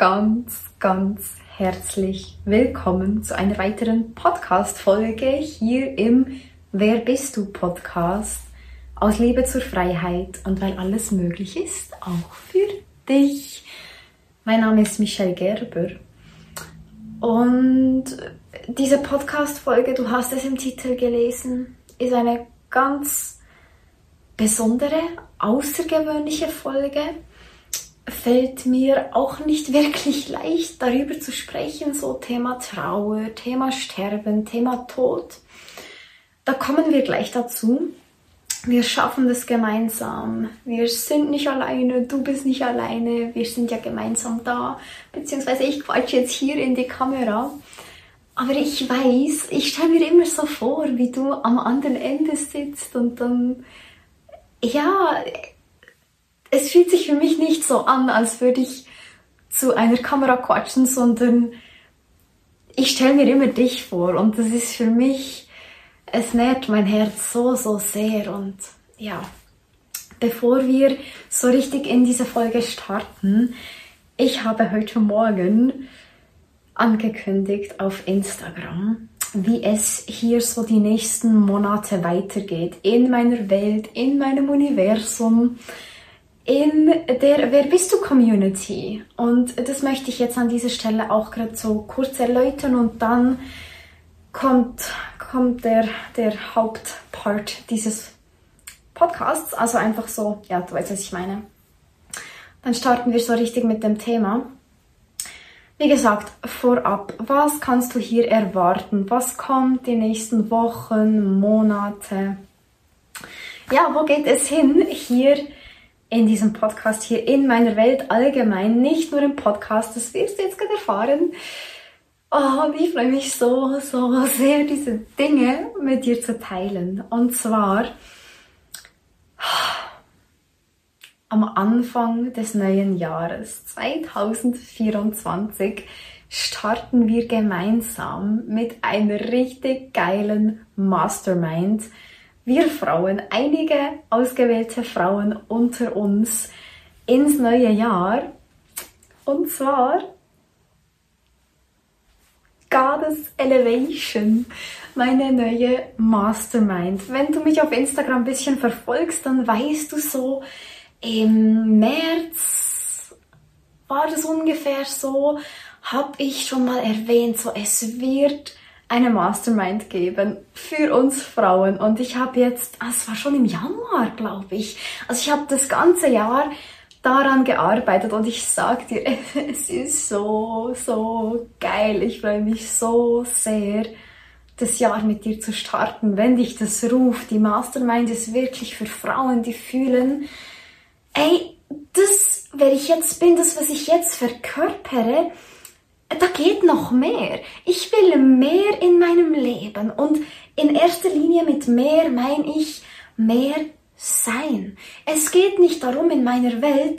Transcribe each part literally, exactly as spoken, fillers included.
ganz, ganz herzlich willkommen zu einer weiteren Podcast-Folge hier im Wer bist du Podcast aus Liebe zur Freiheit und weil alles möglich ist, auch für dich. Mein Name ist Michelle Gerber und diese Podcast-Folge, du hast es im Titel gelesen, ist eine ganz besondere, außergewöhnliche Folge. Fällt mir auch nicht wirklich leicht, darüber zu sprechen, so Thema Trauer, Thema Sterben, Thema Tod. Da kommen wir gleich dazu. Wir schaffen das gemeinsam. Wir sind nicht alleine, du bist nicht alleine, wir sind ja gemeinsam da. Beziehungsweise ich quatsche jetzt hier in die Kamera. Aber ich weiß, ich stelle mir immer so vor, wie du am anderen Ende sitzt und dann, ja, es fühlt sich für mich nicht so an, als würde ich zu einer Kamera quatschen, sondern ich stelle mir immer dich vor und das ist für mich, es nährt mein Herz so, so sehr. Und ja, bevor wir so richtig in diese Folge starten, ich habe heute Morgen angekündigt auf Instagram, wie es hier so die nächsten Monate weitergeht in meiner Welt, in meinem Universum, in der Wer bist du Community. Und das möchte ich jetzt an dieser Stelle auch gerade so kurz erläutern und dann kommt, kommt der, der Hauptpart dieses Podcasts, also einfach so, ja, du weißt, was ich meine. Dann starten wir so richtig mit dem Thema. Wie gesagt, vorab, was kannst du hier erwarten? Was kommt die nächsten Wochen, Monate? Ja, wo geht es hin? Hier in diesem Podcast, hier in meiner Welt allgemein, nicht nur im Podcast, das wirst du jetzt gerade erfahren. Oh, und ich freue mich so, so sehr, diese Dinge mit dir zu teilen. Und zwar am Anfang des neuen Jahres zwanzig vierundzwanzig starten wir gemeinsam mit einer richtig geilen Mastermind. Wir Frauen, einige ausgewählte Frauen unter uns ins neue Jahr. Und zwar Goddess Elevation, meine neue Mastermind. Wenn du mich auf Instagram ein bisschen verfolgst, dann weißt du so, im März war das ungefähr so, habe ich schon mal erwähnt, so es wird eine Mastermind geben für uns Frauen. Und ich habe jetzt, es war schon im Januar, glaube ich, also ich habe das ganze Jahr daran gearbeitet und ich sag dir, es ist so, so geil. Ich freue mich so sehr, das Jahr mit dir zu starten, wenn dich das ruft. Die Mastermind ist wirklich für Frauen, die fühlen, ey, das, wer ich jetzt bin, das, was ich jetzt verkörpere, da geht noch mehr. Ich will mehr in meinem Leben und in erster Linie mit mehr meine ich mehr sein. Es geht nicht darum in meiner Welt,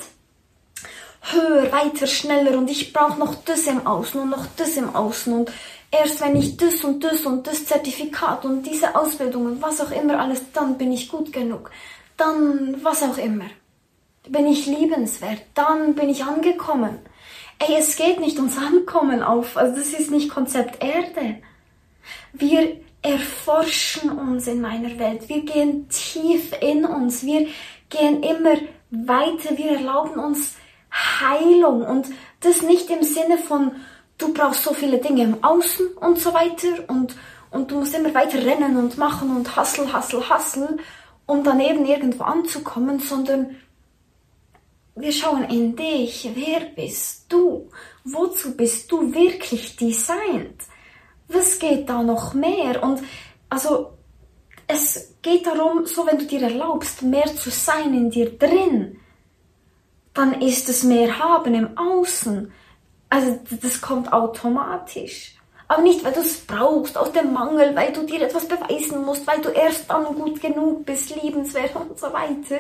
höher, weiter, schneller und ich brauche noch das im Außen und noch das im Außen und erst wenn ich das und das und das Zertifikat und diese Ausbildung und was auch immer alles, dann bin ich gut genug. Dann was auch immer. Bin ich liebenswert. Dann bin ich angekommen. Ey, es geht nicht ums Ankommen auf, also das ist nicht Konzept Erde. Wir erforschen uns in meiner Welt, wir gehen tief in uns, wir gehen immer weiter, wir erlauben uns Heilung und das nicht im Sinne von, du brauchst so viele Dinge im Außen und so weiter und, und du musst immer weiter rennen und machen und hustle, hustle, hustle, um daneben irgendwo anzukommen, sondern wir schauen in dich. Wer bist du? Wozu bist du wirklich designt? Was geht da noch mehr? Und also es geht darum, so wenn du dir erlaubst, mehr zu sein in dir drin, dann ist es mehr haben im Außen. Also das kommt automatisch. Aber nicht, weil du es brauchst, aus dem Mangel, weil du dir etwas beweisen musst, weil du erst dann gut genug bist, liebenswert und so weiter.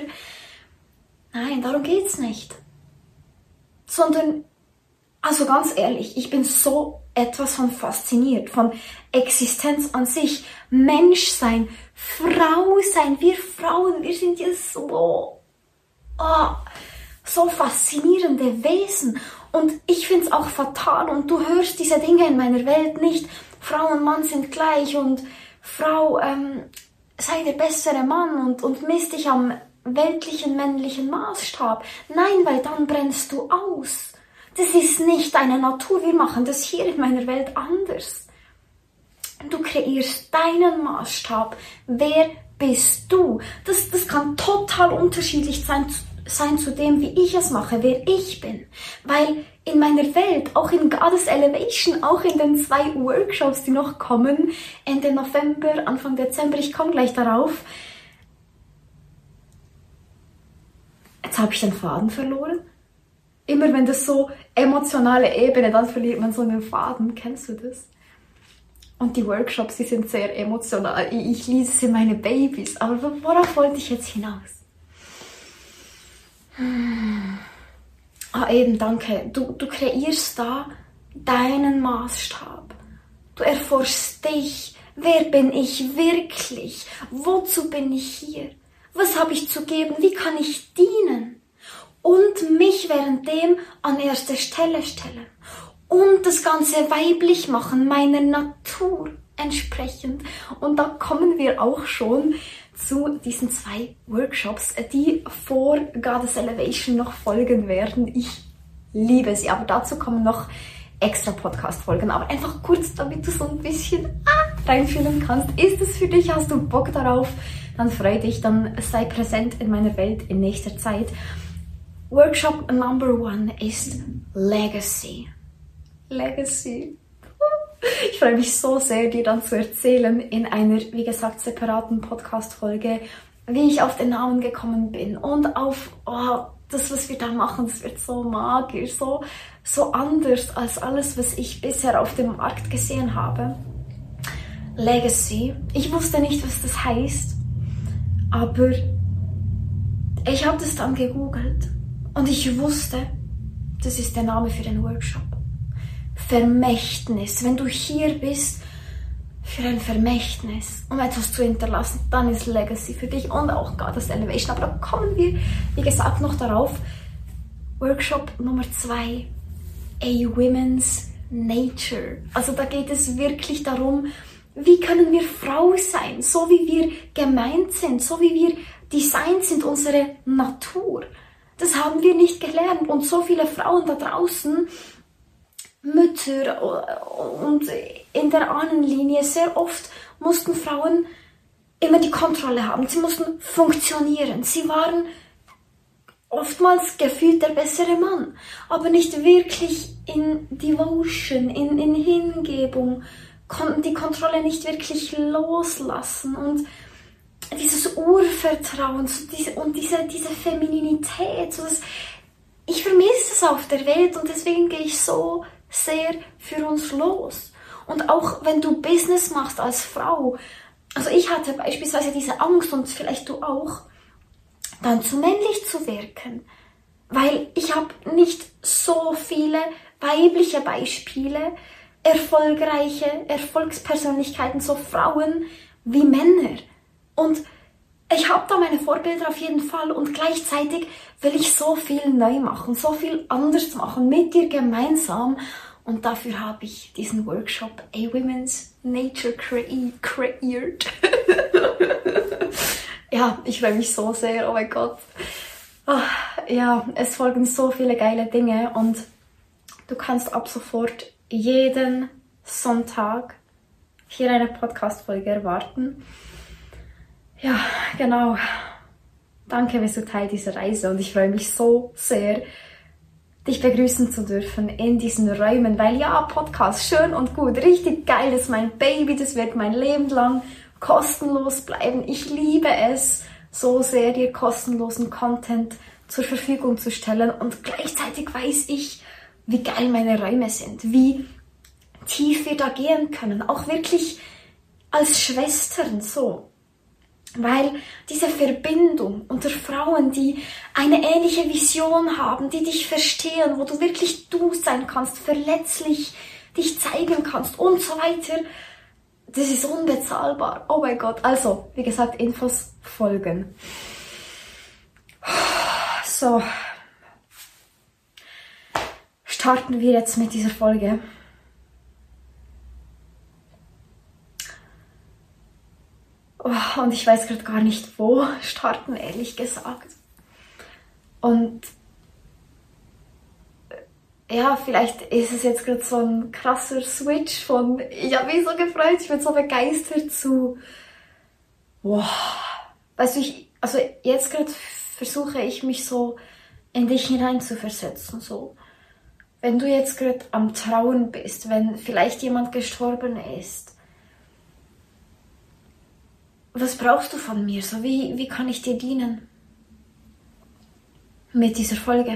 Nein, darum geht's nicht. Sondern, also ganz ehrlich, ich bin so etwas von fasziniert, von Existenz an sich, Menschsein, Frau sein. Wir Frauen, wir sind ja so, oh, so faszinierende Wesen. Und ich finde es auch fatal und du hörst diese Dinge in meiner Welt nicht. Frau und Mann sind gleich und Frau, ähm, sei der bessere Mann und, und misst dich am weltlichen, männlichen Maßstab. Nein, weil dann brennst du aus. Das ist nicht deine Natur. Wir machen das hier in meiner Welt anders. Du kreierst deinen Maßstab. Wer bist du? Das, das kann total unterschiedlich sein, sein zu dem, wie ich es mache, wer ich bin. Weil in meiner Welt, auch in Goddess Elevation, auch in den zwei Workshops, die noch kommen, Ende November, Anfang Dezember, ich komme gleich darauf. Jetzt habe ich den Faden verloren. Immer wenn das so emotionale Ebene, dann verliert man so einen Faden. Kennst du das? Und die Workshops, die sind sehr emotional. Ich, ich liebe sie meine Babys. Aber worauf wollte ich jetzt hinaus? Hm. Ah, eben, danke. Du, du kreierst da deinen Maßstab. Du erforschst dich. Wer bin ich wirklich? Wozu bin ich hier? Was habe ich zu geben? Wie kann ich dienen? Und mich währenddem an erste Stelle stellen. Und das Ganze weiblich machen, meiner Natur entsprechend. Und da kommen wir auch schon zu diesen zwei Workshops, die vor Goddess Elevation noch folgen werden. Ich liebe sie, aber dazu kommen noch extra Podcast-Folgen. Aber einfach kurz, damit du so ein bisschen ah, reinfühlen kannst. Ist es für dich? Hast du Bock darauf? Dann freu dich, dann sei präsent in meiner Welt in nächster Zeit. Workshop Number One ist Legacy. Legacy. Ich freue mich so sehr, dir dann zu erzählen in einer, wie gesagt, separaten Podcast-Folge, wie ich auf den Namen gekommen bin und auf oh, das, was wir da machen. Das wird so magisch, so, so anders als alles, was ich bisher auf dem Markt gesehen habe. Legacy. Ich wusste nicht, was das heißt, aber ich habe das dann gegoogelt. Und ich wusste, das ist der Name für den Workshop. Vermächtnis. Wenn du hier bist für ein Vermächtnis, um etwas zu hinterlassen, dann ist Legacy für dich und auch Goddess Elevation. Aber da kommen wir, wie gesagt, noch darauf. Workshop Nummer zwei. A Women's Nature. Also da geht es wirklich darum, wie können wir Frau sein, so wie wir gemeint sind, so wie wir designt sind, unsere Natur. Das haben wir nicht gelernt und so viele Frauen da draußen, Mütter und in der Ahnenlinie, sehr oft mussten Frauen immer die Kontrolle haben. Sie mussten funktionieren. Sie waren oftmals gefühlt der bessere Mann, aber nicht wirklich in Devotion, in, in Hingebung, konnten die Kontrolle nicht wirklich loslassen und dieses Urvertrauen und diese, diese Femininität, so das, ich vermisse es auf der Welt und deswegen gehe ich so sehr für uns los. Und auch wenn du Business machst als Frau, also ich hatte beispielsweise diese Angst und vielleicht du auch, dann zu männlich zu wirken, weil ich habe nicht so viele weibliche Beispiele, erfolgreiche Erfolgspersönlichkeiten, so Frauen wie Männer. Und ich habe da meine Vorbilder auf jeden Fall und gleichzeitig will ich so viel neu machen, so viel anders machen, mit dir gemeinsam. Und dafür habe ich diesen Workshop A Women's Nature cre- kreiert. Ja, ich freue mich so sehr, oh mein Gott. Oh, ja, es folgen so viele geile Dinge und du kannst ab sofort jeden Sonntag hier eine Podcast-Folge erwarten. Ja, genau. Danke, bist du Teil dieser Reise und ich freue mich so sehr, dich begrüßen zu dürfen in diesen Räumen, weil ja, Podcast, schön und gut, richtig geil, das ist mein Baby, das wird mein Leben lang kostenlos bleiben. Ich liebe es so sehr, dir kostenlosen Content zur Verfügung zu stellen und gleichzeitig weiß ich, wie geil meine Räume sind, wie tief wir da gehen können, auch wirklich als Schwestern so. Weil diese Verbindung unter Frauen, die eine ähnliche Vision haben, die dich verstehen, wo du wirklich du sein kannst, verletzlich dich zeigen kannst und so weiter, das ist unbezahlbar. Oh mein Gott. Also, wie gesagt, Infos folgen. So. starten wir jetzt mit dieser Folge. Oh, und ich weiß gerade gar nicht, wo starten, ehrlich gesagt. Und ja, vielleicht ist es jetzt gerade so ein krasser Switch von ich habe mich so gefreut, ich bin so begeistert zu wow. Weißt du, ich, also jetzt gerade versuche ich mich so in dich hineinzuversetzen, so. Wenn du jetzt gerade am Trauen bist, wenn vielleicht jemand gestorben ist, was brauchst du von mir? So, wie, wie kann ich dir dienen? Mit dieser Folge.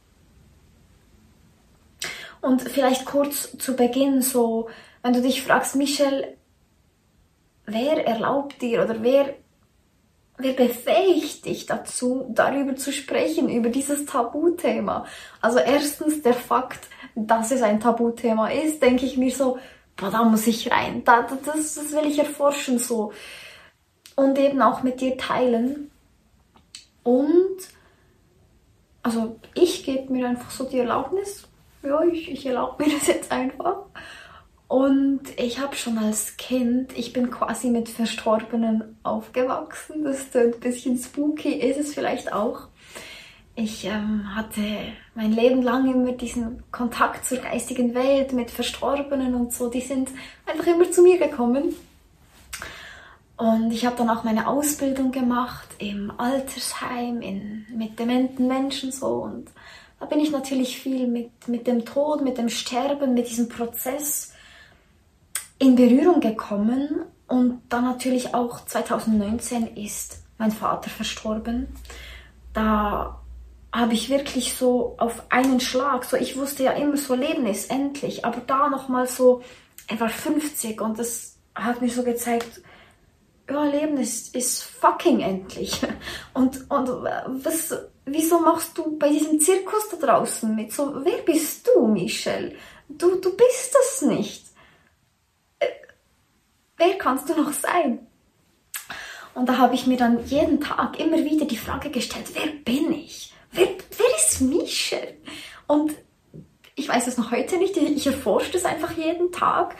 Und vielleicht kurz zu Beginn, so, wenn du dich fragst, Michelle, wer erlaubt dir oder wer, wer befähigt dich dazu, darüber zu sprechen, über dieses Tabuthema? Also erstens der Fakt, dass es ein Tabuthema ist, denke ich mir so, boah, da muss ich rein, da, das, das will ich erforschen so und eben auch mit dir teilen. Und also ich gebe mir einfach so die Erlaubnis, ja, ich, ich erlaube mir das jetzt einfach. Und ich habe schon als Kind, ich bin quasi mit Verstorbenen aufgewachsen. Das ist ein bisschen spooky, ist es vielleicht auch. Ich ähm, hatte mein Leben lang immer diesen Kontakt zur geistigen Welt mit Verstorbenen und so. Die sind einfach immer zu mir gekommen. Und ich habe dann auch meine Ausbildung gemacht im Altersheim in, mit dementen Menschen so. Und da bin ich natürlich viel mit, mit dem Tod, mit dem Sterben, mit diesem Prozess in Berührung gekommen. Und dann natürlich auch zwanzig neunzehn ist mein Vater verstorben. Da habe ich wirklich so auf einen Schlag, so ich wusste ja immer so, Leben ist endlich, aber da nochmal so, er war fünfzig und das hat mir so gezeigt, ja, Leben ist, ist fucking endlich. Und, und was, wieso machst du bei diesem Zirkus da draußen mit? So, wer bist du, Michelle? Du, du bist das nicht. Äh, wer kannst du noch sein? Und da habe ich mir dann jeden Tag immer wieder die Frage gestellt, wer bin ich? Wer, wer ist Michelle? Und ich weiß es noch heute nicht, ich erforsche das einfach jeden Tag.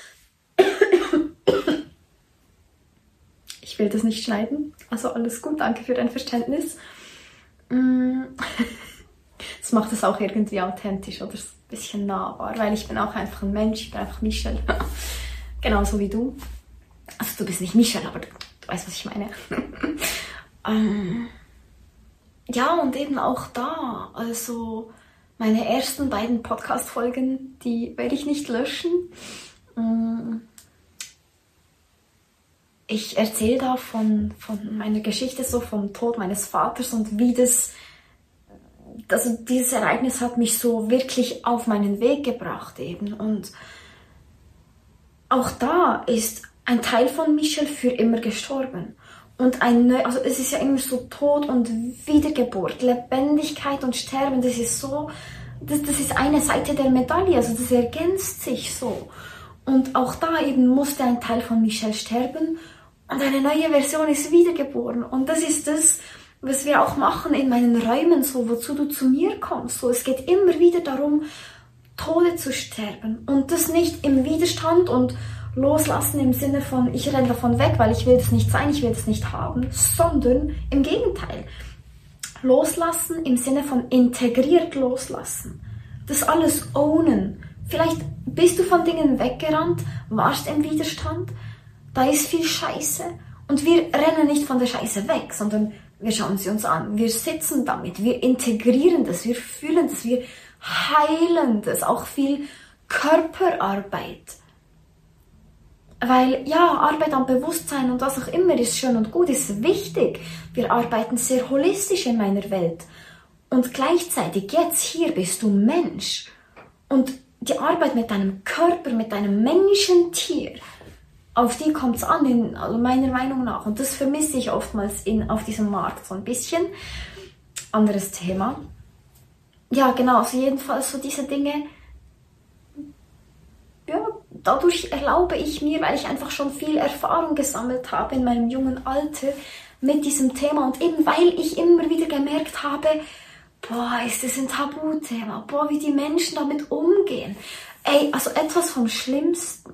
Ich will das nicht schneiden, also alles gut, danke für dein Verständnis. Das macht es auch irgendwie authentisch oder ein bisschen nahbar, weil ich bin auch einfach ein Mensch, ich bin einfach Michelle. Genauso wie du. Also du bist nicht Michelle, aber du, du weißt, was ich meine. ähm, ja, und eben auch da, also meine ersten beiden Podcast-Folgen, die werde ich nicht löschen. Ich erzähle da von, von meiner Geschichte, so vom Tod meines Vaters und wie das, also dieses Ereignis hat mich so wirklich auf meinen Weg gebracht eben. Und auch da ist ein Teil von Michelle für immer gestorben. Und ein Neu- also es ist ja immer so Tod und Wiedergeburt, Lebendigkeit und Sterben, das ist so, das, das ist eine Seite der Medaille, also das ergänzt sich so. Und auch da eben musste ein Teil von Michelle sterben und eine neue Version ist wiedergeboren. Und das ist das, was wir auch machen in meinen Räumen, so, wozu du zu mir kommst. So, es geht immer wieder darum, Tode zu sterben. Und das nicht im Widerstand und loslassen im Sinne von, ich renne davon weg, weil ich will das nicht sein, ich will das nicht haben, sondern im Gegenteil. Loslassen im Sinne von integriert loslassen. Das alles ownen. Vielleicht bist du von Dingen weggerannt, warst im Widerstand, da ist viel Scheiße und wir rennen nicht von der Scheiße weg, sondern wir schauen sie uns an, wir sitzen damit, wir integrieren das, wir fühlen das, wir heilen das, auch viel Körperarbeit. Weil ja, Arbeit am Bewusstsein und was auch immer ist schön und gut, ist wichtig. Wir arbeiten sehr holistisch in meiner Welt und gleichzeitig jetzt hier bist du Mensch und die Arbeit mit deinem Körper, mit deinem Menschentier, auf die kommt es an, in, also meiner Meinung nach. Und das vermisse ich oftmals in, auf diesem Markt so ein bisschen. Anderes Thema. Ja, genau, also jedenfalls so diese Dinge, ja, dadurch erlaube ich mir, weil ich einfach schon viel Erfahrung gesammelt habe in meinem jungen Alter mit diesem Thema und eben weil ich immer wieder gemerkt habe, boah, ist das ein Tabuthema, boah, wie die Menschen damit umgehen. Ey, also etwas vom Schlimmsten.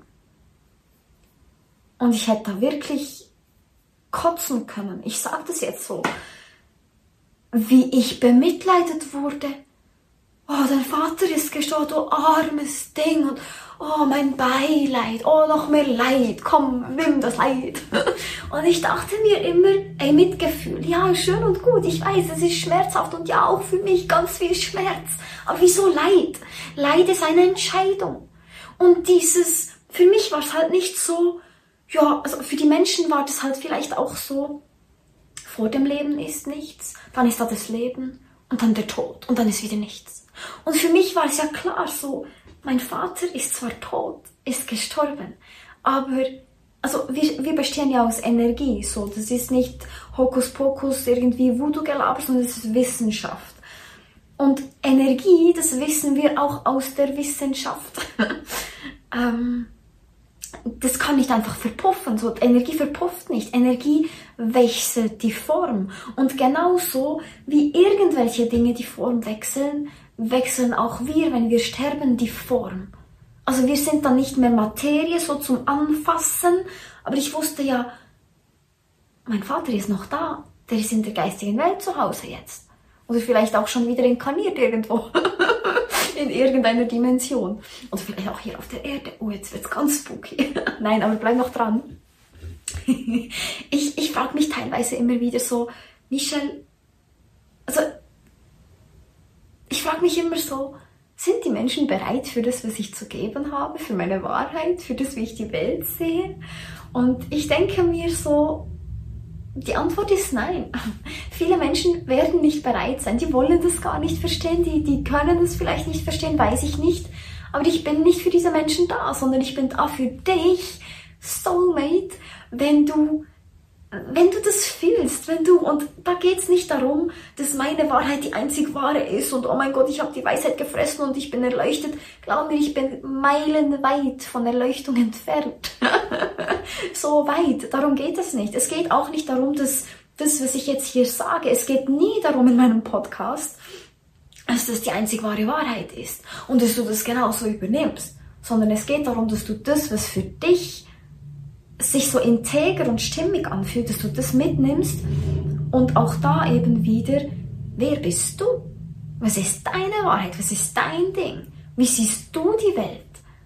Und ich hätte da wirklich kotzen können. Ich sage das jetzt so. Wie ich bemitleidet wurde. Oh, dein Vater ist gestorben, du armes Ding. Und oh, mein Beileid. Oh, noch mehr Leid. Komm, nimm das Leid. Und ich dachte mir immer, ey, Mitgefühl. Ja, schön und gut. Ich weiß, es ist schmerzhaft. Und ja, auch für mich ganz viel Schmerz. Aber wieso Leid? Leid ist eine Entscheidung. Und dieses, für mich war es halt nicht so, ja, also für die Menschen war das halt vielleicht auch so, vor dem Leben ist nichts, dann ist da das Leben und dann der Tod und dann ist wieder nichts. Und für mich war es ja klar so, mein Vater ist zwar tot, ist gestorben, aber also wir, wir bestehen ja aus Energie, so, das ist nicht Hokuspokus, irgendwie Voodoo-Gelaber, sondern das ist Wissenschaft. Und Energie, das wissen wir auch aus der Wissenschaft. ähm, Das kann nicht einfach verpuffen. So, Energie verpufft nicht. Energie wechselt die Form. Und genauso wie irgendwelche Dinge die Form wechseln, wechseln auch wir, wenn wir sterben, die Form. Also wir sind dann nicht mehr Materie, so zum Anfassen. Aber ich wusste ja, mein Vater ist noch da. Der ist in der geistigen Welt zu Hause jetzt. Oder vielleicht auch schon wieder inkarniert irgendwo. In irgendeiner Dimension. Oder vielleicht auch hier auf der Erde. Oh, jetzt wird's ganz spooky. Nein, aber bleib noch dran. ich ich frage mich teilweise immer wieder so, Michelle, also ich frage mich immer so, sind die Menschen bereit für das, was ich zu geben habe, für meine Wahrheit, für das, wie ich die Welt sehe? Und ich denke mir so, die Antwort ist nein. Viele Menschen werden nicht bereit sein. Die wollen das gar nicht verstehen. Die, die können es vielleicht nicht verstehen, weiß ich nicht. Aber ich bin nicht für diese Menschen da, sondern ich bin da für dich, Soulmate, wenn du, wenn du das fühlst, wenn du, und da geht's nicht darum, dass meine Wahrheit die einzig wahre ist und oh mein Gott, ich habe die Weisheit gefressen und ich bin erleuchtet. Glaub mir, ich bin meilenweit von Erleuchtung entfernt. So weit, darum geht es nicht. Es geht auch nicht darum, dass das, was ich jetzt hier sage, es geht nie darum in meinem Podcast, dass das die einzig wahre Wahrheit ist und dass du das genauso übernimmst, sondern es geht darum, dass du das, was für dich sich so integer und stimmig anfühlt, dass du das mitnimmst und auch da eben wieder, wer bist du? Was ist deine Wahrheit? Was ist dein Ding? Wie siehst du die Welt?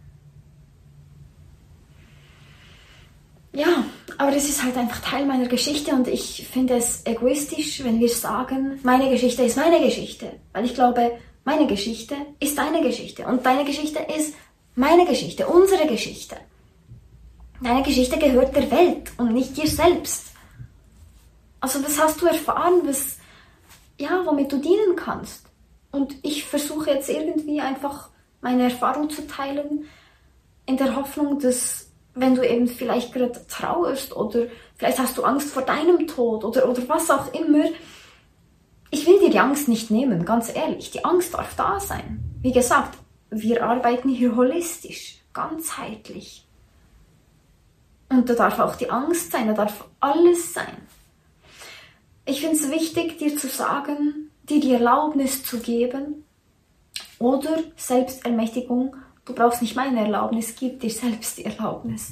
Ja, aber das ist halt einfach Teil meiner Geschichte und ich finde es egoistisch, wenn wir sagen, meine Geschichte ist meine Geschichte. Weil ich glaube, meine Geschichte ist deine Geschichte und deine Geschichte ist meine Geschichte, unsere Geschichte. Deine Geschichte gehört der Welt und nicht dir selbst. Also was hast du erfahren, was, ja, womit du dienen kannst. Und ich versuche jetzt irgendwie einfach meine Erfahrung zu teilen, in der Hoffnung, dass wenn du eben vielleicht gerade trauerst oder vielleicht hast du Angst vor deinem Tod oder, oder was auch immer, ich will dir die Angst nicht nehmen, ganz ehrlich. Die Angst darf da sein. Wie gesagt, wir arbeiten hier holistisch, ganzheitlich. Und da darf auch die Angst sein, da darf alles sein. Ich finde es wichtig, dir zu sagen, dir die Erlaubnis zu geben oder Selbstermächtigung. Du brauchst nicht meine Erlaubnis, gib dir selbst die Erlaubnis.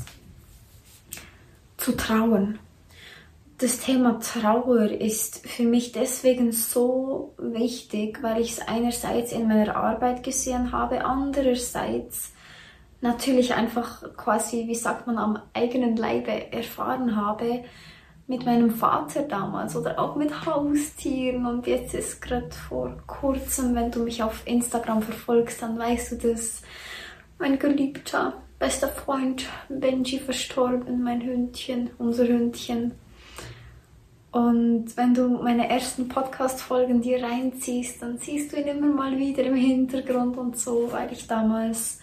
Zu trauen. Das Thema Trauer ist für mich deswegen so wichtig, weil ich es einerseits in meiner Arbeit gesehen habe, andererseits natürlich einfach quasi, wie sagt man, am eigenen Leibe erfahren habe mit meinem Vater damals oder auch mit Haustieren. Und jetzt ist gerade vor kurzem, wenn du mich auf Instagram verfolgst, dann weißt du, dass mein geliebter, bester Freund Benji verstorben, mein Hündchen, unser Hündchen. Und wenn du meine ersten Podcast-Folgen dir reinziehst, dann siehst du ihn immer mal wieder im Hintergrund und so, weil ich damals,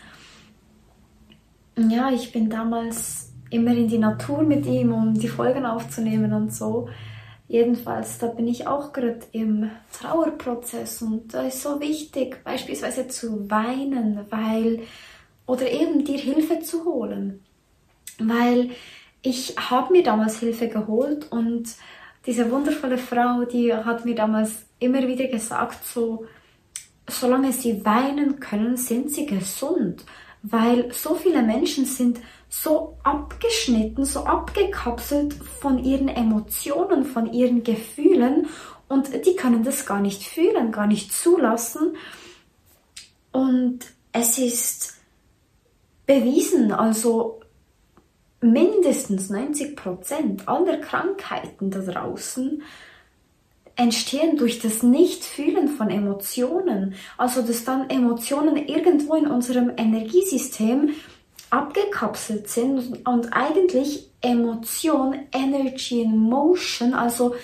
ja, ich bin damals immer in die Natur mit ihm, um die Folgen aufzunehmen und so. Jedenfalls, da bin ich auch gerade im Trauerprozess und da ist so wichtig, beispielsweise zu weinen, weil, oder eben dir Hilfe zu holen. Weil ich habe mir damals Hilfe geholt und diese wundervolle Frau, die hat mir damals immer wieder gesagt, so, solange sie weinen können, sind sie gesund. Weil so viele Menschen sind so abgeschnitten, so abgekapselt von ihren Emotionen, von ihren Gefühlen und die können das gar nicht fühlen, gar nicht zulassen. Und es ist bewiesen, also mindestens neunzig Prozent aller Krankheiten da draußen entstehen durch das Nichtfühlen von Emotionen. Also dass dann Emotionen irgendwo in unserem Energiesystem abgekapselt sind und eigentlich Emotion, Energy in Motion, also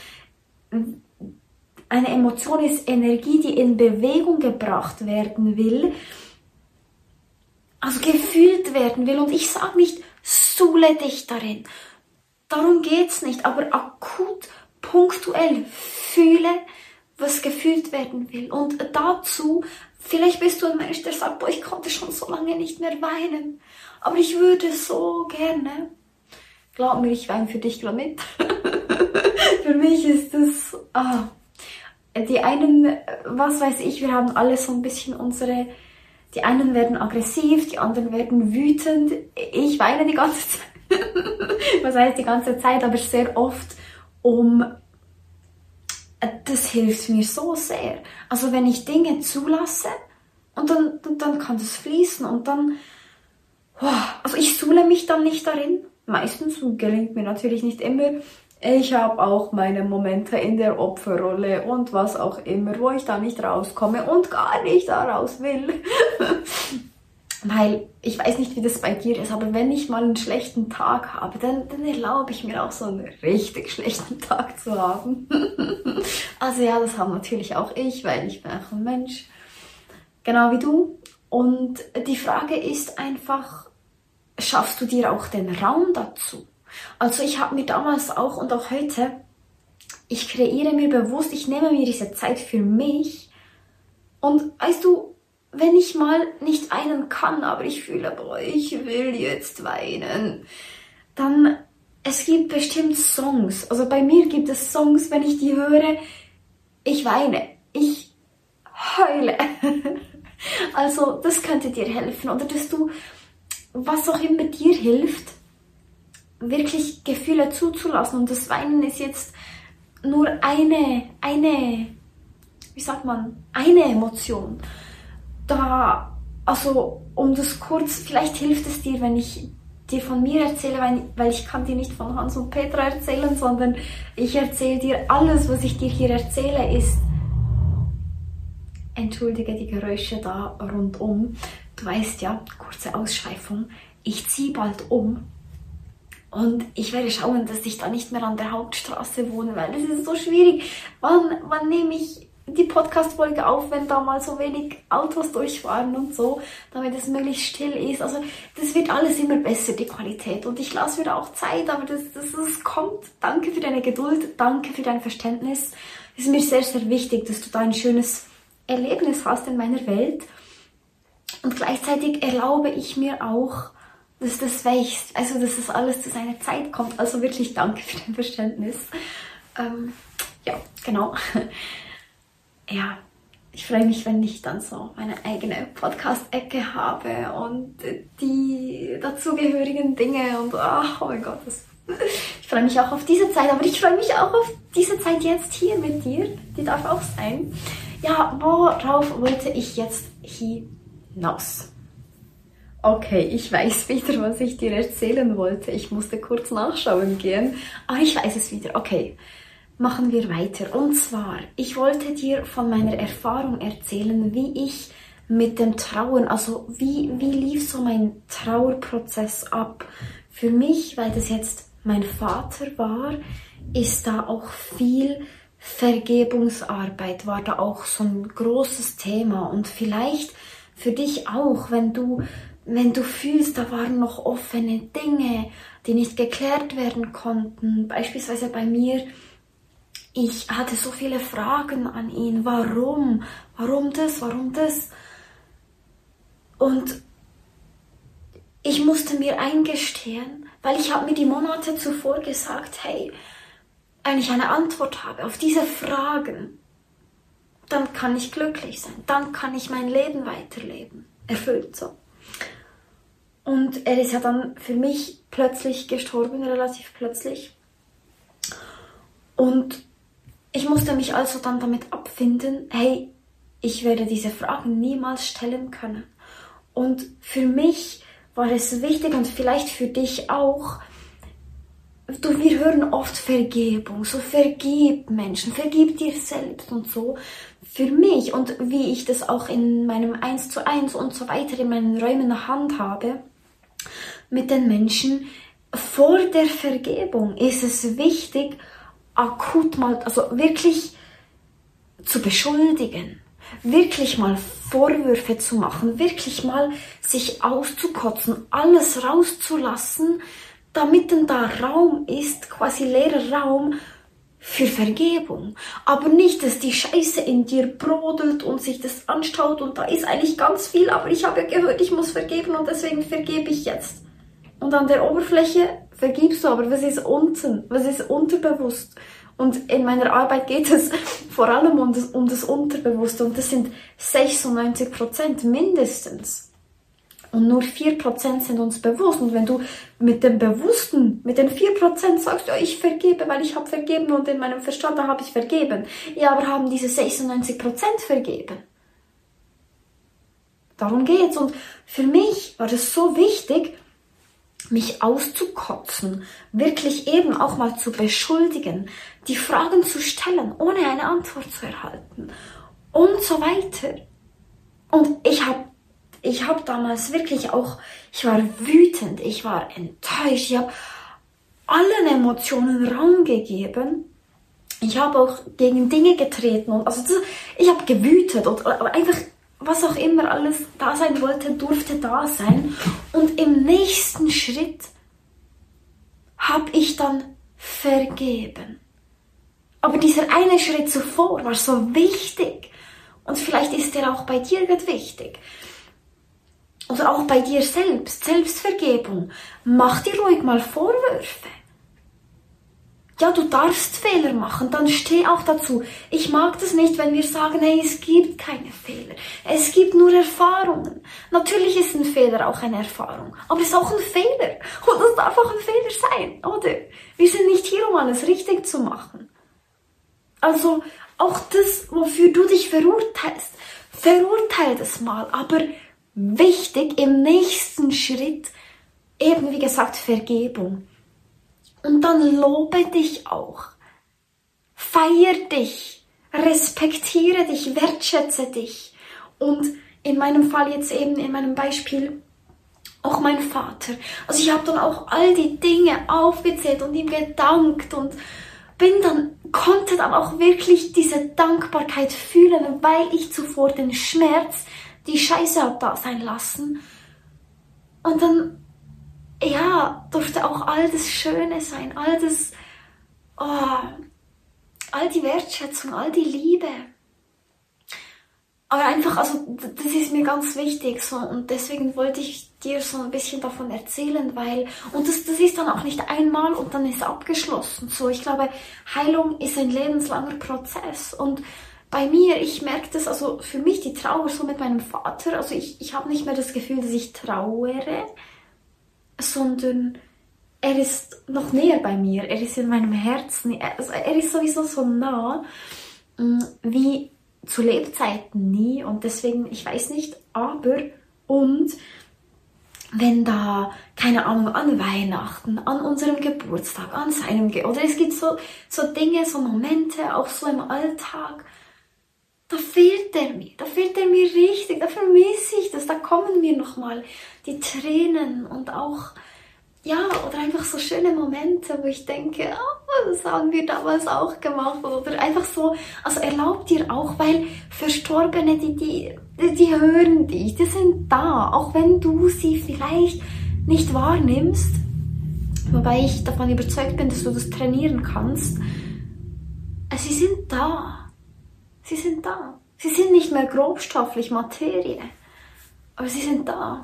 eine Emotion ist Energie, die in Bewegung gebracht werden will, also gefühlt werden will. Und ich sage nicht, suhle dich darin. Darum geht's nicht, aber akut, punktuell fühle, was gefühlt werden will. Und dazu, vielleicht bist du ein Mensch, der sagt, boah, ich konnte schon so lange nicht mehr weinen, aber ich würde so gerne. Glaub mir, ich weine für dich gerade mit. Für mich ist das, ah, die einen, was weiß ich, wir haben alle so ein bisschen unsere, die einen werden aggressiv, die anderen werden wütend. Ich weine die ganze Zeit. Was heißt die ganze Zeit, aber sehr oft um, das hilft mir so sehr. Also wenn ich Dinge zulasse und dann, dann kann das fließen und dann, also ich suhle mich dann nicht darin. Meistens gelingt mir natürlich nicht immer. Ich habe auch meine Momente in der Opferrolle und was auch immer, wo ich da nicht rauskomme und gar nicht da raus will. Weil ich weiß nicht, wie das bei dir ist, aber wenn ich mal einen schlechten Tag habe, dann, dann erlaube ich mir auch so einen richtig schlechten Tag zu haben. Also ja, das habe natürlich auch ich, weil ich bin auch ein Mensch, genau wie du. Und die Frage ist einfach, schaffst du dir auch den Raum dazu? Also ich habe mir damals auch und auch heute, ich kreiere mir bewusst, ich nehme mir diese Zeit für mich und weißt du, wenn ich mal nicht weinen kann, aber ich fühle, boah, ich will jetzt weinen, dann, es gibt bestimmt Songs, also bei mir gibt es Songs, wenn ich die höre, ich weine, ich heule. Also das könnte dir helfen oder dass du, was auch immer dir hilft, wirklich Gefühle zuzulassen und das Weinen ist jetzt nur eine, eine, wie sagt man, eine Emotion. Da, also um das kurz, vielleicht hilft es dir, wenn ich dir von mir erzähle, weil, weil ich kann dir nicht von Hans und Petra erzählen, sondern ich erzähle dir alles, was ich dir hier erzähle, ist, entschuldige die Geräusche da rundum, du weißt ja, kurze Ausschweifung, ich ziehe bald um. Und ich werde schauen, dass ich da nicht mehr an der Hauptstraße wohne, weil es ist so schwierig. Wann, wann nehme ich die Podcast-Folge auf, wenn da mal so wenig Autos durchfahren und so, damit es möglichst still ist. Also das wird alles immer besser, die Qualität. Und ich lasse mir da auch Zeit, aber das, das, das kommt. Danke für deine Geduld, danke für dein Verständnis. Es ist mir sehr, sehr wichtig, dass du da ein schönes Erlebnis hast in meiner Welt. Und gleichzeitig erlaube ich mir auch, dass das wächst, also dass das alles zu seiner Zeit kommt. Also wirklich danke für dein Verständnis. Ähm, ja, genau. Ja, ich freue mich, wenn ich dann so meine eigene Podcast-Ecke habe und die dazugehörigen Dinge und ach, oh mein Gott, das, ich freue mich auch auf diese Zeit, aber ich freue mich auch auf diese Zeit jetzt hier mit dir, die darf auch sein. Ja, worauf wollte ich jetzt hinaus? Okay, ich weiß wieder, was ich dir erzählen wollte. Ich musste kurz nachschauen gehen, aber ich weiß es wieder. Okay, machen wir weiter. Und zwar, ich wollte dir von meiner Erfahrung erzählen, wie ich mit dem Trauen, also wie, wie lief so mein Trauerprozess ab. Für mich, weil das jetzt mein Vater war, ist da auch viel Vergebungsarbeit, war da auch so ein großes Thema. Und vielleicht für dich auch, wenn du Wenn du fühlst, da waren noch offene Dinge, die nicht geklärt werden konnten. Beispielsweise bei mir, ich hatte so viele Fragen an ihn. Warum? Warum das? Warum das? Und ich musste mir eingestehen, weil ich habe mir die Monate zuvor gesagt, hey, wenn ich eine Antwort habe auf diese Fragen, dann kann ich glücklich sein, dann kann ich mein Leben weiterleben, erfüllt so. Und er ist ja dann für mich plötzlich gestorben, relativ plötzlich. Und ich musste mich also dann damit abfinden, hey, ich werde diese Fragen niemals stellen können. Und für mich war es wichtig und vielleicht für dich auch, du, wir hören oft Vergebung, so vergib Menschen, vergib dir selbst und so. Für mich und wie ich das auch in meinem eins zu eins und so weiter in meinen Räumen handhabe, mit den Menschen, vor der Vergebung ist es wichtig, akut mal, also wirklich zu beschuldigen, wirklich mal Vorwürfe zu machen, wirklich mal sich auszukotzen, alles rauszulassen, damit dann da Raum ist, quasi leerer Raum für Vergebung. Aber nicht, dass die Scheiße in dir brodelt und sich das anstaut und da ist eigentlich ganz viel, aber ich habe ja gehört, ich muss vergeben und deswegen vergebe ich jetzt. Und an der Oberfläche vergibst du, aber was ist unten? Was ist unterbewusst? Und in meiner Arbeit geht es vor allem um das, um das Unterbewusste und das sind sechsundneunzig Prozent mindestens. Und nur vier Prozent sind uns bewusst. Und wenn du mit dem Bewussten, mit den vier Prozent sagst, ja, ich vergebe, weil ich habe vergeben und in meinem Verstand, da habe ich vergeben. Ja, aber haben diese sechsundneunzig Prozent vergeben? Darum geht's. Und für mich war das so wichtig, mich auszukotzen, wirklich eben auch mal zu beschuldigen, die Fragen zu stellen, ohne eine Antwort zu erhalten und so weiter. Und ich habe ich hab damals wirklich auch, ich war wütend, ich war enttäuscht, ich habe allen Emotionen Raum gegeben. Ich habe auch gegen Dinge getreten und also das, ich habe gewütet und einfach was auch immer alles da sein wollte, durfte da sein. Und im nächsten Schritt habe ich dann vergeben. Aber dieser eine Schritt zuvor war so wichtig. Und vielleicht ist der auch bei dir gerade wichtig. Oder auch bei dir selbst. Selbstvergebung. Mach dir ruhig mal Vorwürfe. Ja, du darfst Fehler machen, dann steh auch dazu. Ich mag das nicht, wenn wir sagen, hey, es gibt keine Fehler. Es gibt nur Erfahrungen. Natürlich ist ein Fehler auch eine Erfahrung, aber es ist auch ein Fehler. Und es darf auch ein Fehler sein, oder? Wir sind nicht hier, um alles richtig zu machen. Also, auch das, wofür du dich verurteilst, verurteil das mal. Aber wichtig, im nächsten Schritt, eben wie gesagt, Vergebung. Und dann lobe dich auch. Feier dich. Respektiere dich. Wertschätze dich. Und in meinem Fall jetzt eben, in meinem Beispiel, auch mein Vater. Also ich habe dann auch all die Dinge aufgezählt und ihm gedankt und bin dann, konnte dann auch wirklich diese Dankbarkeit fühlen, weil ich zuvor den Schmerz, die Scheiße habe da sein lassen. Und dann ja, durfte auch all das Schöne sein, all das, oh, all die Wertschätzung, all die Liebe. Aber einfach, also, das ist mir ganz wichtig, so, und deswegen wollte ich dir so ein bisschen davon erzählen, weil, und das, das ist dann auch nicht einmal und dann ist abgeschlossen, so. Ich glaube, Heilung ist ein lebenslanger Prozess und bei mir, ich merke das, also, für mich die Trauer so mit meinem Vater, also ich, ich habe nicht mehr das Gefühl, dass ich trauere, sondern er ist noch näher bei mir, er ist in meinem Herzen, also er ist sowieso so nah wie zu Lebzeiten nie und deswegen, ich weiß nicht, aber und wenn da, keine Ahnung, an Weihnachten, an unserem Geburtstag, an seinem Ge- oder es gibt so, so Dinge, so Momente, auch so im Alltag, da fehlt er mir, da fehlt er mir richtig, da vermisse ich das, da kommen mir nochmal die Tränen und auch, ja, oder einfach so schöne Momente, wo ich denke, oh, das haben wir damals auch gemacht oder einfach so, also erlaub dir auch, weil Verstorbene, die, die, die hören dich, die sind da, auch wenn du sie vielleicht nicht wahrnimmst, wobei ich davon überzeugt bin, dass du das trainieren kannst, sie sind da. Sie sind da. Sie sind nicht mehr grobstofflich Materie, aber sie sind da.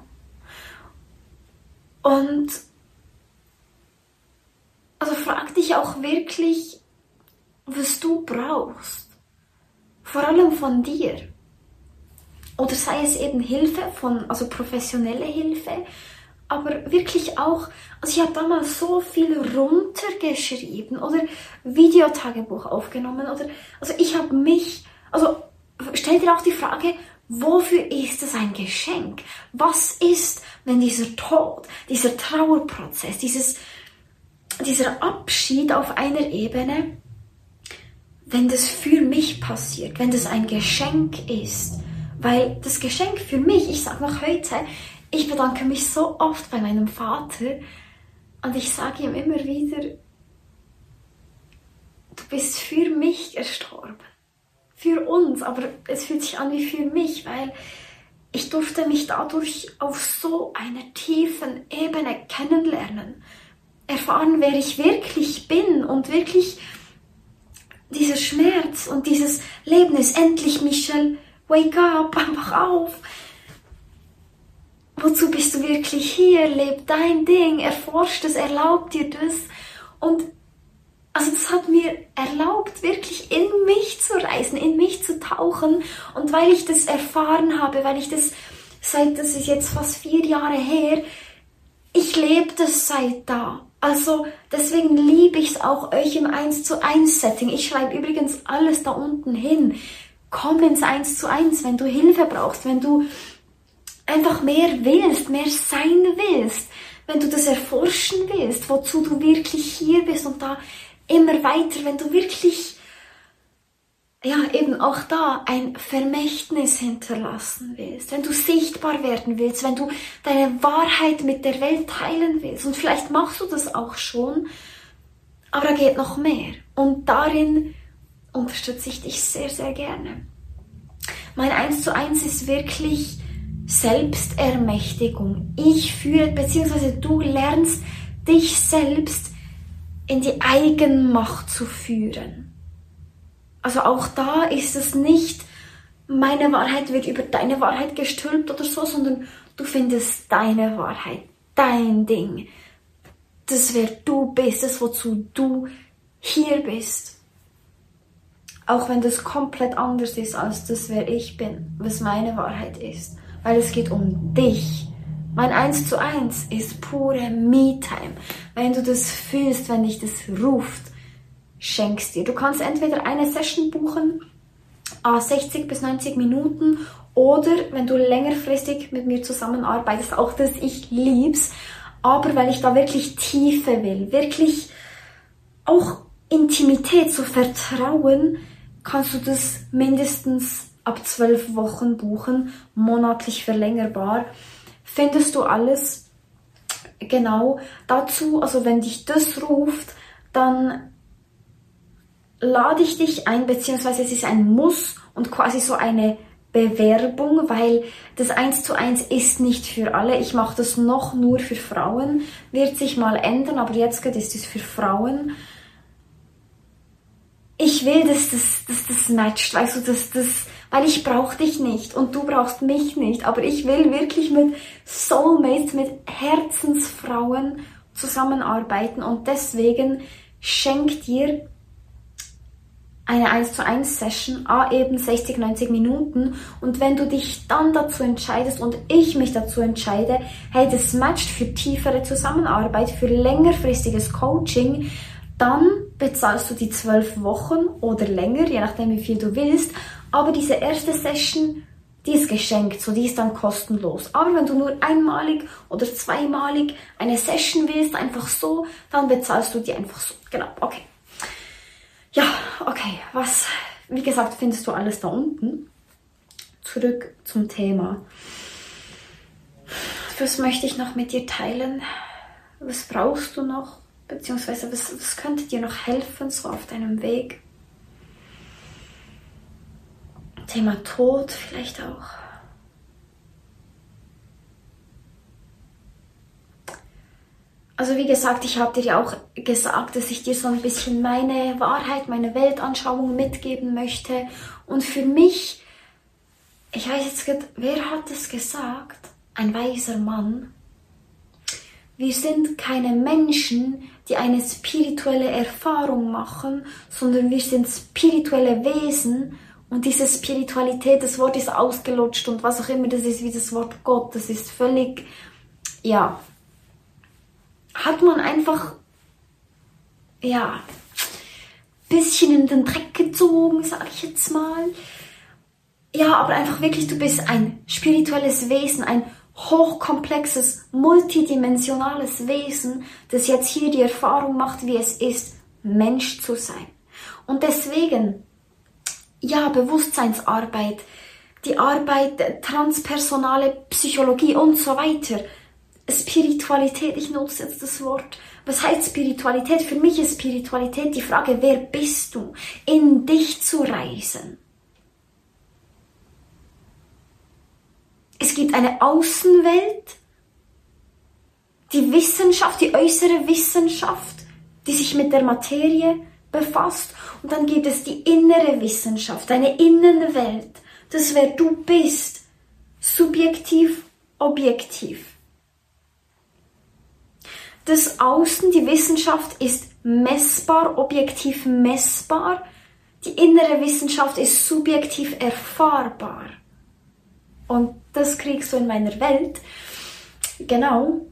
Und also frag dich auch wirklich, was du brauchst. Vor allem von dir. Oder sei es eben Hilfe, von, also professionelle Hilfe, aber wirklich auch, also ich habe damals so viel runtergeschrieben oder Videotagebuch aufgenommen oder, also ich habe mich, also stell dir auch die Frage, wofür ist es ein Geschenk? Was ist, wenn dieser Tod, dieser Trauerprozess, dieses, dieser Abschied auf einer Ebene, wenn das für mich passiert, wenn das ein Geschenk ist? Weil das Geschenk für mich, ich sage noch heute, ich bedanke mich so oft bei meinem Vater und ich sage ihm immer wieder, du bist für mich gestorben. Für uns, aber es fühlt sich an wie für mich, weil ich durfte mich dadurch auf so einer tiefen Ebene kennenlernen. Erfahren, wer ich wirklich bin und wirklich dieser Schmerz und dieses Leben ist endlich, Michelle, wake up, wach auf. Wozu bist du wirklich hier? Leb dein Ding, erforsch das, erlaub dir das. Und also das hat mir erlaubt, wirklich in mich zu reisen, in mich zu tauchen. Und weil ich das erfahren habe, weil ich das seit, das ist jetzt fast vier Jahre her, ich lebe das seit da. Also deswegen liebe ich es auch, euch im eins zu eins Setting. Ich schreibe übrigens alles da unten hin. Komm ins eins zu eins, wenn du Hilfe brauchst, wenn du einfach mehr willst, mehr sein willst, wenn du das erforschen willst, wozu du wirklich hier bist und da immer weiter, wenn du wirklich, ja, eben auch da ein Vermächtnis hinterlassen willst, wenn du sichtbar werden willst, wenn du deine Wahrheit mit der Welt teilen willst. Und vielleicht machst du das auch schon, aber da geht noch mehr. Und darin unterstütze ich dich sehr, sehr gerne. Mein eins zu eins ist wirklich Selbstermächtigung. Ich führe, beziehungsweise du lernst dich selbst in die Eigenmacht zu führen. Also auch da ist es nicht, meine Wahrheit wird über deine Wahrheit gestülpt oder so, sondern du findest deine Wahrheit, dein Ding. Das, wer du bist, das, wozu du hier bist. Auch wenn das komplett anders ist als das, wer ich bin, was meine Wahrheit ist. Weil es geht um dich. Mein eins zu eins ist pure Me-Time. Wenn du das fühlst, wenn dich das ruft, schenkst dir. Du kannst entweder eine Session buchen, sechzig bis neunzig Minuten, oder wenn du längerfristig mit mir zusammenarbeitest, auch das, ich lieb's, aber weil ich da wirklich Tiefe will, wirklich auch Intimität, so Vertrauen, kannst du das mindestens ab zwölf Wochen buchen, monatlich verlängerbar. Findest du alles genau dazu, also wenn dich das ruft, dann lade ich dich ein, beziehungsweise es ist ein Muss und quasi so eine Bewerbung, weil das eins zu eins ist nicht für alle. Ich mache das noch nur für Frauen, wird sich mal ändern, aber jetzt geht es für Frauen. Ich will, dass das, dass das matcht, weißt du, dass das, weil ich brauche dich nicht und du brauchst mich nicht, aber ich will wirklich mit Soulmates, mit Herzensfrauen zusammenarbeiten und deswegen schenk dir eine eins zu eins Session, a eben sechzig, neunzig Minuten, und wenn du dich dann dazu entscheidest und ich mich dazu entscheide, hey, das matcht für tiefere Zusammenarbeit, für längerfristiges Coaching, dann bezahlst du die zwölf Wochen oder länger, je nachdem wie viel du willst, aber diese erste Session, die ist geschenkt, so die ist dann kostenlos. Aber wenn du nur einmalig oder zweimalig eine Session willst, einfach so, dann bezahlst du die einfach so. Genau, okay. Ja, okay, was, wie gesagt, findest du alles da unten. Zurück zum Thema. Was möchte ich noch mit dir teilen? Was brauchst du noch? Beziehungsweise, was, was könnte dir noch helfen, so auf deinem Weg? Thema Tod vielleicht auch. Also wie gesagt, ich habe dir ja auch gesagt, dass ich dir so ein bisschen meine Wahrheit, meine Weltanschauung mitgeben möchte. Und für mich, ich weiß jetzt gerade, wer hat es gesagt? Ein weiser Mann. wir sind keine Menschen, die eine spirituelle Erfahrung machen, sondern wir sind spirituelle Wesen und diese Spiritualität, das Wort ist ausgelutscht und was auch immer, das ist wie das Wort Gott, das ist völlig, ja, hat man einfach, ja, bisschen in den Dreck gezogen, sag ich jetzt mal. Ja, aber einfach wirklich, du bist ein spirituelles Wesen, ein hochkomplexes, multidimensionales Wesen, das jetzt hier die Erfahrung macht, wie es ist, Mensch zu sein. Und deswegen, ja, Bewusstseinsarbeit, die Arbeit, transpersonale Psychologie und so weiter, Spiritualität, ich nutze jetzt das Wort. Was heißt Spiritualität? Für mich ist Spiritualität die Frage, wer bist du? In dich zu reisen. Es gibt eine Außenwelt, die Wissenschaft, die äußere Wissenschaft, die sich mit der Materie befasst. Und dann gibt es die innere Wissenschaft, deine Innenwelt, das wer du bist, subjektiv, objektiv. Das Außen, die Wissenschaft ist messbar, objektiv messbar. Die innere Wissenschaft ist subjektiv erfahrbar. Und das kriegst du in meiner Welt. Genau.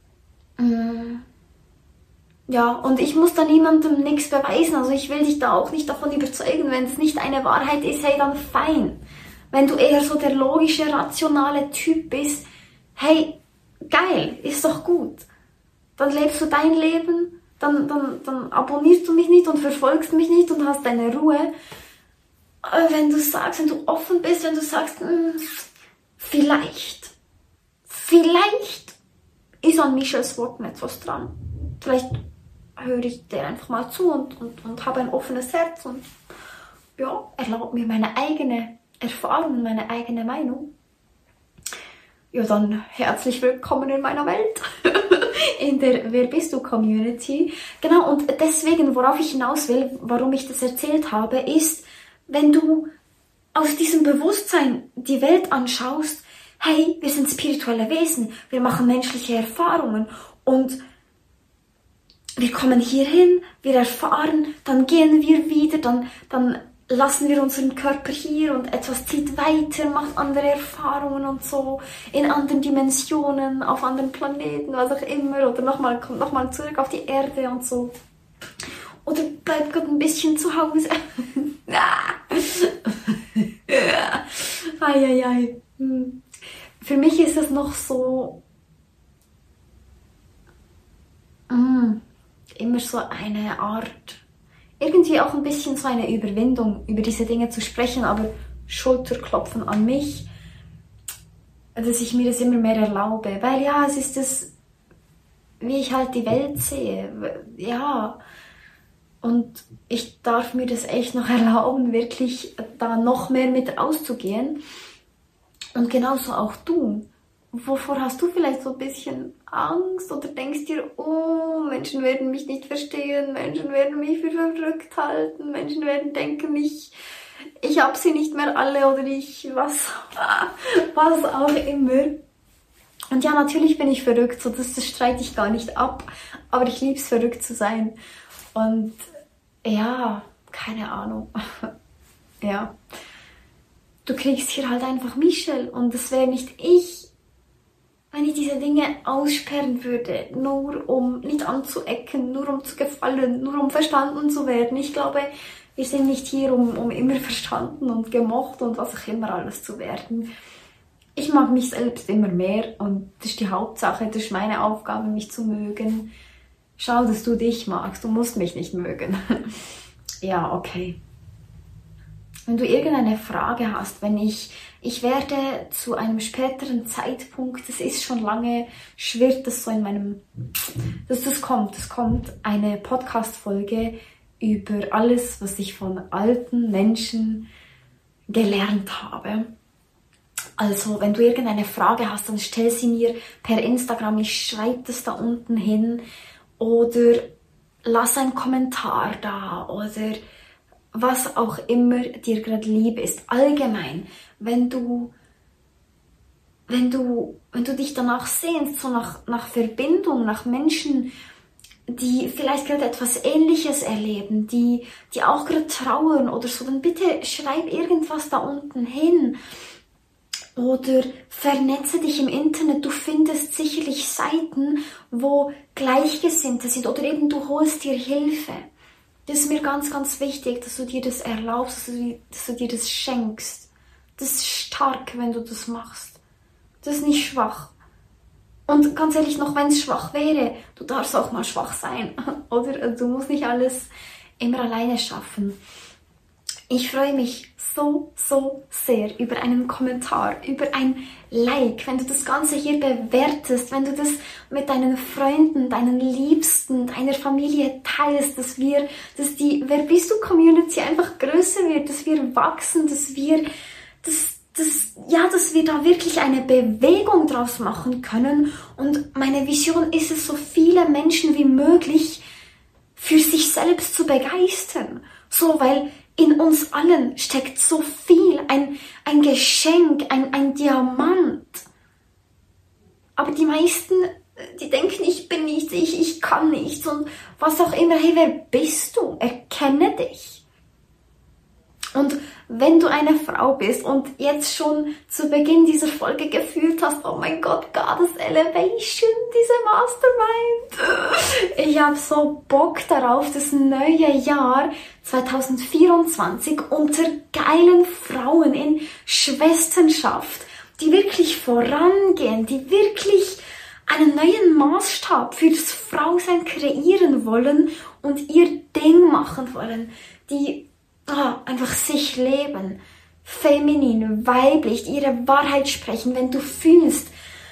Ja, und ich muss da niemandem nichts beweisen. Also ich will dich da auch nicht davon überzeugen. Wenn es nicht eine Wahrheit ist, hey, dann fein. Wenn du eher so der logische, rationale Typ bist, hey, geil, ist doch gut. Dann lebst du dein Leben, dann, dann, dann abonnierst du mich nicht und verfolgst mich nicht und hast deine Ruhe. Aber wenn du sagst, wenn du offen bist, wenn du sagst, mh, vielleicht, vielleicht ist an Michels Worten etwas dran. Vielleicht höre ich dir einfach mal zu und, und, und habe ein offenes Herz und ja, erlaube mir meine eigene Erfahrung, meine eigene Meinung. Ja, dann herzlich willkommen in meiner Welt, in der Wer bist du Community. Genau, und deswegen, worauf ich hinaus will, warum ich das erzählt habe, ist, wenn du aus diesem Bewusstsein die Welt anschaust, hey, wir sind spirituelle Wesen, wir machen menschliche Erfahrungen und wir kommen hierhin, wir erfahren, dann gehen wir wieder, dann, dann lassen wir unseren Körper hier und etwas zieht weiter, macht andere Erfahrungen und so, in anderen Dimensionen, auf anderen Planeten, was auch immer, oder nochmal, kommt nochmal zurück auf die Erde und so. Oder bleibt gerade ein bisschen zu Hause. Eieiei. Für mich ist es noch so, mm, immer so eine Art, irgendwie auch ein bisschen so eine Überwindung, über diese Dinge zu sprechen, aber Schulterklopfen an mich, dass ich mir das immer mehr erlaube. Weil ja, es ist das, wie ich halt die Welt sehe. Ja, und ich darf mir das echt noch erlauben, wirklich da noch mehr mit rauszugehen. Und genauso auch du. Wovor hast du vielleicht so ein bisschen Angst oder denkst dir, oh, Menschen werden mich nicht verstehen, Menschen werden mich für verrückt halten, Menschen werden denken, ich, ich hab sie nicht mehr alle oder ich, was, was auch immer. Und ja, natürlich bin ich verrückt, so das, das streite ich gar nicht ab, aber ich liebe es, verrückt zu sein. Und ja, keine Ahnung, ja. Du kriegst hier halt einfach Michel und das wäre nicht ich, wenn ich diese Dinge aussperren würde, nur um nicht anzuecken, nur um zu gefallen, nur um verstanden zu werden. Ich glaube, wir sind nicht hier, um, um immer verstanden und gemocht und was auch immer alles zu werden. Ich mag mich selbst immer mehr und das ist die Hauptsache, das ist meine Aufgabe, mich zu mögen. Schau, dass du dich magst, du musst mich nicht mögen. Ja, okay. Wenn du irgendeine Frage hast, wenn ich, ich werde zu einem späteren Zeitpunkt, das ist schon lange, schwirrt das so in meinem, dass das kommt, das kommt eine Podcast-Folge über alles, was ich von alten Menschen gelernt habe. Also, wenn du irgendeine Frage hast, dann stell sie mir per Instagram, ich schreibe das da unten hin oder lass einen Kommentar da oder was auch immer dir gerade lieb ist. Allgemein, wenn du wenn du, wenn du dich danach sehnst, so nach, nach Verbindung, nach Menschen, die vielleicht gerade etwas Ähnliches erleben, die, die auch gerade trauern oder so, dann bitte schreib irgendwas da unten hin. Oder vernetze dich im Internet, du findest sicherlich Seiten, wo Gleichgesinnte sind oder eben du holst dir Hilfe. Das ist mir ganz, ganz wichtig, dass du dir das erlaubst, dass du, dass du dir das schenkst. Das ist stark, wenn du das machst. Das ist nicht schwach. Und ganz ehrlich, noch wenn es schwach wäre, du darfst auch mal schwach sein. Oder du musst nicht alles immer alleine schaffen. Ich freue mich so, so sehr über einen Kommentar, über ein Like, wenn du das Ganze hier bewertest, wenn du das mit deinen Freunden, deinen Liebsten, deiner Familie teilst, dass wir, dass die Wer bist du Community einfach größer wird, dass wir wachsen, dass wir, dass, dass, ja, dass wir da wirklich eine Bewegung draus machen können. Und meine Vision ist es, so viele Menschen wie möglich für sich selbst zu begeistern. So, weil in uns allen steckt so viel, ein, ein Geschenk, ein, ein Diamant. Aber die meisten, die denken, ich bin nichts, ich, ich kann nichts und was auch immer. Hey, wer bist du? Erkenne dich. Und wenn du eine Frau bist und jetzt schon zu Beginn dieser Folge gefühlt hast, oh mein Gott, Goddess Elevation, diese Mastermind. Ich habe so Bock darauf, das neue Jahr zwanzig vierundzwanzig unter geilen Frauen in Schwesternschaft, die wirklich vorangehen, die wirklich einen neuen Maßstab für das Frausein kreieren wollen und ihr Ding machen wollen, die oh, einfach sich leben, feminin, weiblich, ihre Wahrheit sprechen, wenn du fühlst,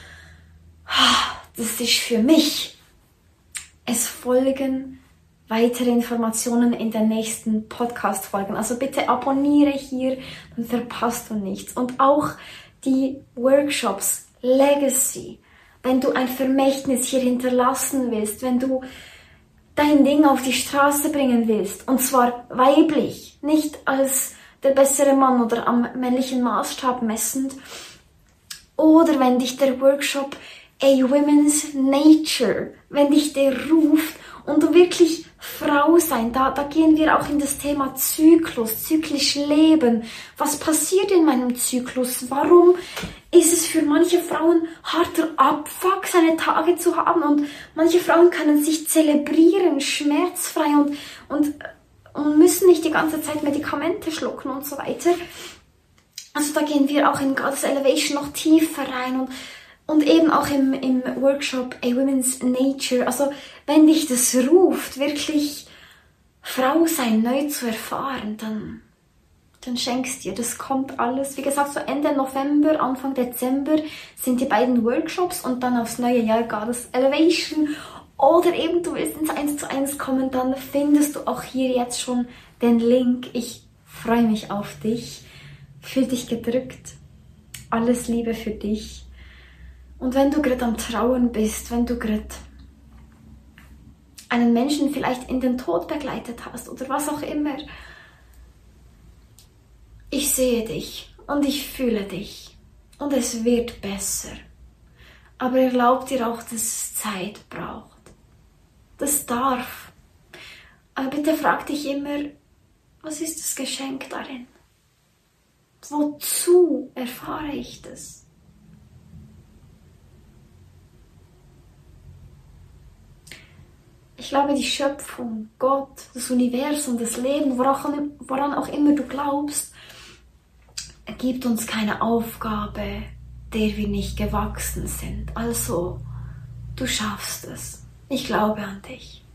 oh, das ist für mich. Es folgen weitere Informationen in den nächsten Podcast-Folgen. Also bitte abonniere hier, dann verpasst du nichts. Und auch die Workshops, Legacy, wenn du ein Vermächtnis hier hinterlassen willst, wenn du dein Ding auf die Straße bringen willst, und zwar weiblich, nicht als der bessere Mann oder am männlichen Maßstab messend, oder wenn dich der Workshop A Women's Nature, wenn dich der ruft und du wirklich Frau sein, da, da gehen wir auch in das Thema Zyklus, zyklisch leben. Was passiert in meinem Zyklus? Warum ist es für manche Frauen harter Abfuck, seine Tage zu haben, und manche Frauen können sich zelebrieren, schmerzfrei und, und, und müssen nicht die ganze Zeit Medikamente schlucken und so weiter. Also da gehen wir auch in Goddess Elevation noch tiefer rein und Und eben auch im, im Workshop A Women's Nature. Also wenn dich das ruft, wirklich Frau sein neu zu erfahren, dann, dann schenkst dir. Das kommt alles. Wie gesagt, so Ende November, Anfang Dezember sind die beiden Workshops und dann aufs neue Jahr Goddess Elevation. Oder eben du willst ins eins zu eins kommen, dann findest du auch hier jetzt schon den Link. Ich freue mich auf dich. Fühl dich gedrückt. Alles Liebe für dich. Und wenn du gerade am Trauern bist, wenn du gerade einen Menschen vielleicht in den Tod begleitet hast oder was auch immer, ich sehe dich und ich fühle dich und es wird besser. Aber erlaub dir auch, dass es Zeit braucht. Das darf. Aber bitte frag dich immer, was ist das Geschenk darin? Wozu erfahre ich das? Ich glaube, die Schöpfung, Gott, das Universum, das Leben, woran auch immer du glaubst, gibt uns keine Aufgabe, der wir nicht gewachsen sind. Also, du schaffst es. Ich glaube an dich.